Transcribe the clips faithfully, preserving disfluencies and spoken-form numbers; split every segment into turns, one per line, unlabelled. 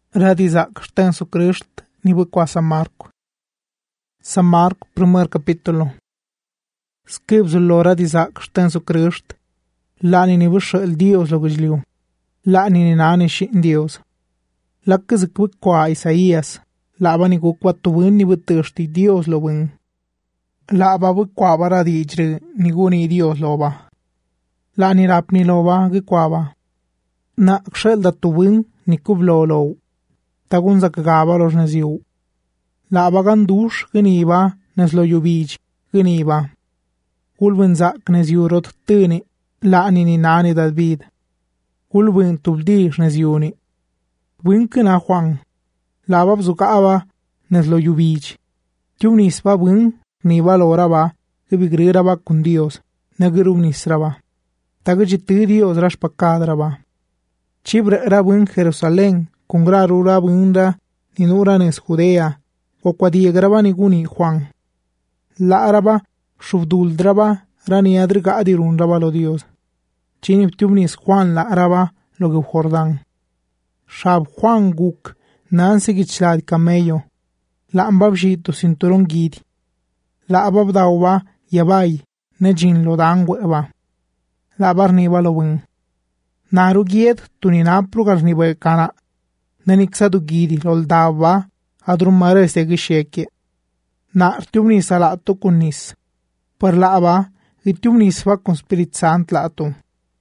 Radizak shten su Christ ni bukwa San Marco. San Marco, primer capítulo. Skibzulo radizak shten su Christ. Lani ni bushel Dios lo gujliu. Lani ni nani shin Dios. Lakkizik bukwa Isaías. Laba ni gukwa tuwin ni butishti Dios lo win. Laba bukwa baradi ijri ni guni Dios lo ba. Lani rapni lo ba gukwa ba. Na kshel da tuwin ni kublo lo. Tagun zakagaba los neziu. Laba gandush gniba neslo yubij gniba. Kulwin zak neziu rot tini lani ni nani David. Kulwin tubdish neziuni. Winkina Juan. Laba bzukaba neslo yubij. Tiunisba win niba loraba gibigraba kun Dios nagirumnisraba. Tagajiti Dios rashpakadraba. Chibre era win Jerusalén. Kungra rura bunda ni nuranes Judea, o quadiegraba niguni Juan. La araba shuvduldraba rani adrigadirundraba lo Dios. Chiniptumnis Juan la araba lo que Jordán. Shab Juan guk nansigichlad camello. La ambabjito cinturón gidi. La ababdauba yabai nejin lo dangweba. La barniba lo win. Narugiet tuninaplugar nibe kana. Naniksa du gidi loldava adrumare segi sheke. Na artiumnis alato kunis. Per lava itiumnis va con Spirit Sant lato.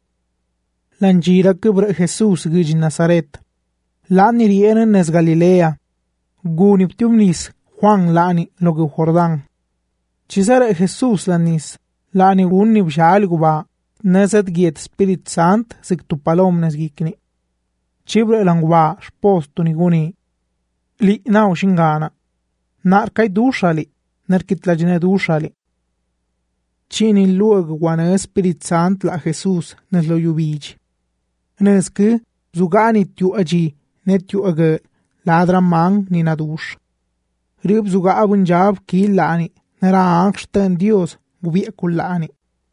Langira kubre Jesus gij Nazaret. Lani rienen nes Galilea. Guniptiumnis Juan lani loge Jordán. Chisare Jesus lanis. Lani unib shalguba. Nezet giet Spirit Sant sig tu palom nes gikni. Chibre langwa spostu niguni. Li nao shingana. Nar kai dushali. Nar kitlajne dushali. Chini lueg wana Spirit Sant la Jesus nes lo yubij. Nes ke zugani tiu aji net tiu age ladra mang ni na dush. Rib zuga abunjab ki lani. Nara angshten Dios gubie kullani.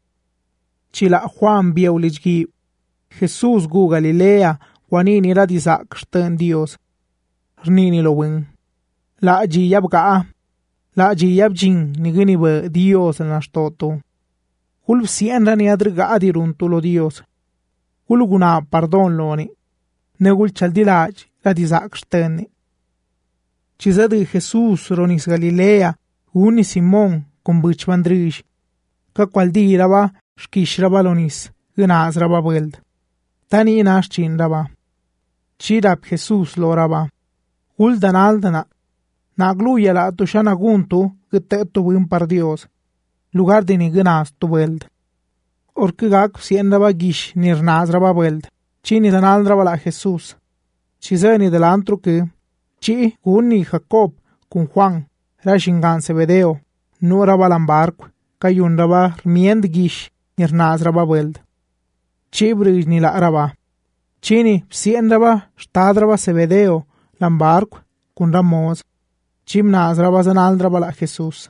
Chila Juan biaulijgi. Jesus gu Galilea. Juanini radizak shten Dios. Rnini lo win. La aji yabgaa. La aji yabjin nigini be Dios en ashtoto. Hulb sien rani adriga adiruntu lo Dios. Hulguna pardon loni. Negul chaldilaj radizak shteni. Chizadi Jesus ronis Galilea. Uni Simon con bich bandrish. Ka qualdi raba shkish raba lonis. Gnaz raba beld. Tani nash chin raba. Chirap Jesus loraba. Uldan aldana. Nagluya la tushana guntu que tu win par Dios. Lugar de ni gnas tu weld. Orkigak sienraba gish nirnazraba weld. Chini dan aldraba la Jesus. Chizeni del antro que. Chi gunni Jacob con Juan. Rashingan Sebedeo. Nuraba lambark. Kayunraba miend gish nirnazraba weld. Chibrish ni la araba. Chini sienraba stadraba Sebedeo lambark kun Ramos. Chimnazraba zanaldraba la Jesus.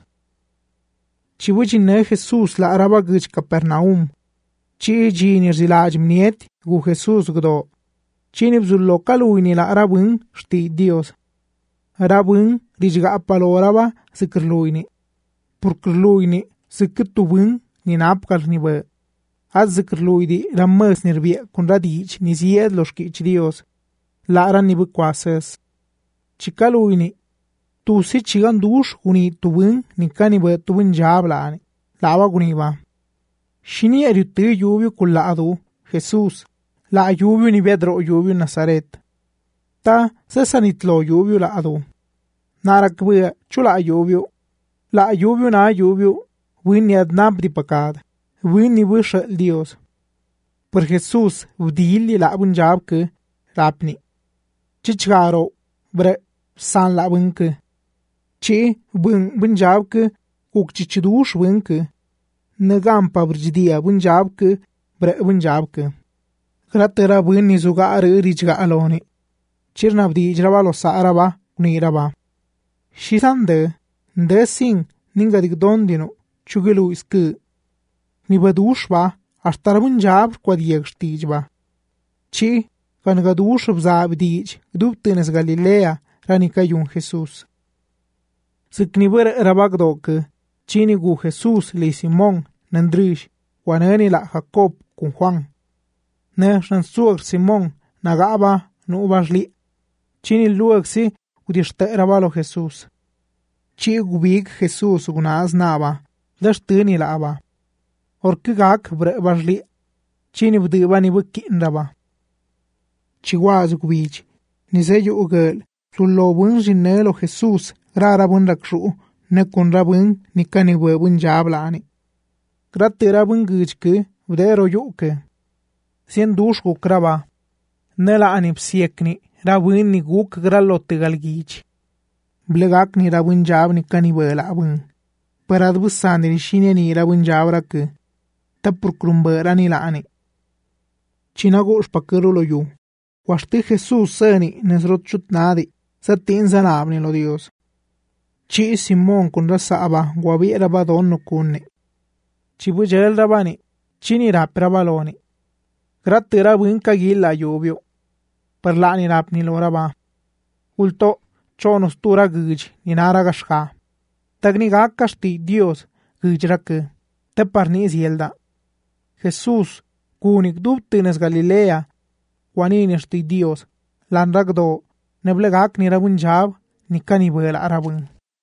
Chibuchine Jesus la araba gij Capernaum. Chi ji nirzilaj mniet gu Jesus gdo. Chini bzullo kaluini la arabun shti Dios. Arabun rijga apaloraba sikirluini. Purkirluini sikirtubun ni napkal ni be. Az zikirluidi rammas nirbie kun radich ni zied los kich Dios. La aran ni bukwases. Chikaluini. Tu si chigan dush uni tubun ni kani be tubun jablani. Lava guniba. Shini erute yubiu kulla adu. Jesus. La yubiu ni bedro yubiu Nazaret. Ta sesanitlo yubiu la adu. Narakwe chula yubiu. La yubiu na yubiu. Win yadnab di pakad. Win ni wisha Dios. Por Jesus vdili la bunjab ke rapni. Chichgaro bre san la bunke. Chi bun bunjab ke uk chichidush bunke. Nagam pabrjidia bunjab ke bre bunjab ke. Gratera bun ni zuga are rijga aloni. Chirnabdi jravalo saaraba uniraba. Shisande de sing ningadik dondino chugelu iske. Ni badushba ashtar bunjab kwadieg stijba. Chi gan gadush bzaab diich dub tines Galilea rani kayun Jesús. Sikni bër rabagdok chini gu Jesús li Simón nandrish wanani la Jacob kun Juan. Ne shansuag Simón nagaba nu bashli. Chini luag si udishte rabalo Jesús. Chi gubig Jesús gunaz naba dashtini la aba. Orkigak bre bashli. Chini bdiba ni bukin raba. Chiwaz gubij ni zeyu ugel lullo bun jinelo Jesús rara bun rakshu ne kun rabun ni kani bun jablani. Gratte rabun gijke vdero yuke. Sien dush gukraba. Nela anip siekni rabun ni guk gralotte galgij. Blegak ni rabun jab ni kani bela bun. Parad busani ni shine ni rabun jabrak. Tapur krumbera ni laani. Chinagosh pakerulo yu. Washti Jesús seni nesrot chutnadi. Satin zanabni lo Dios. Chi Simón kun rasaba guabi rabadon no kunne. Chibu jel rabani. Chini rap rabaloni. Gratte rabun kagilla lluvio. Parlani rap ni lo raba. Ulto chonos tura gij ni naragashka. Tagni gakashti Dios gij rak. Te parni zielda. Jesús kunik dubtines Galilea. Waninishti Dios lan ragdo neblegak ni rabun jab ni kani bela arabun.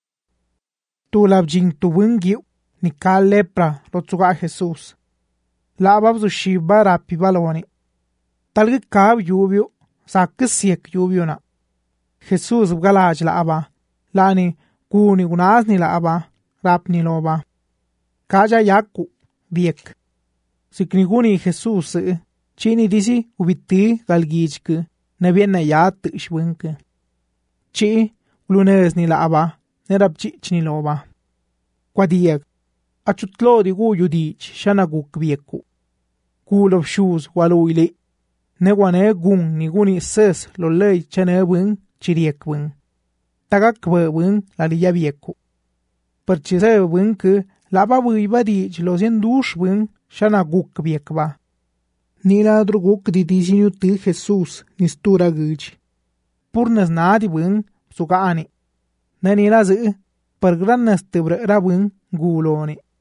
Tu labjing tu bungiu ni kal lepra rotsuga Jesús. Lababzu shiba rapi baloni. Talgi kab yubio sakisiek yubio na. Jesús galaj la aba. Lani kuni gunaz ni la aba rap ni loba. Kaja yaku biek. Sikniguni Jesús chini disi ubiti galgijk nebiena yat shwink. Chi lunes ni la aba nerab chich ni loba. Kwadiek achutlo di gu yudich shanaguk bieku. Cool of shoes waluili. Newane gun ni guni ses lo lei chene wing chiriek wing. Tagak wing la liya bieku. Perchise wing laba wiba dich lo sien dush wing shanaguk biekba. Nila druguk di disinu ti Jesús nistura gij. Purnes nadi wing sugaani. Nanila zi per grannes tibre rabwing guloni.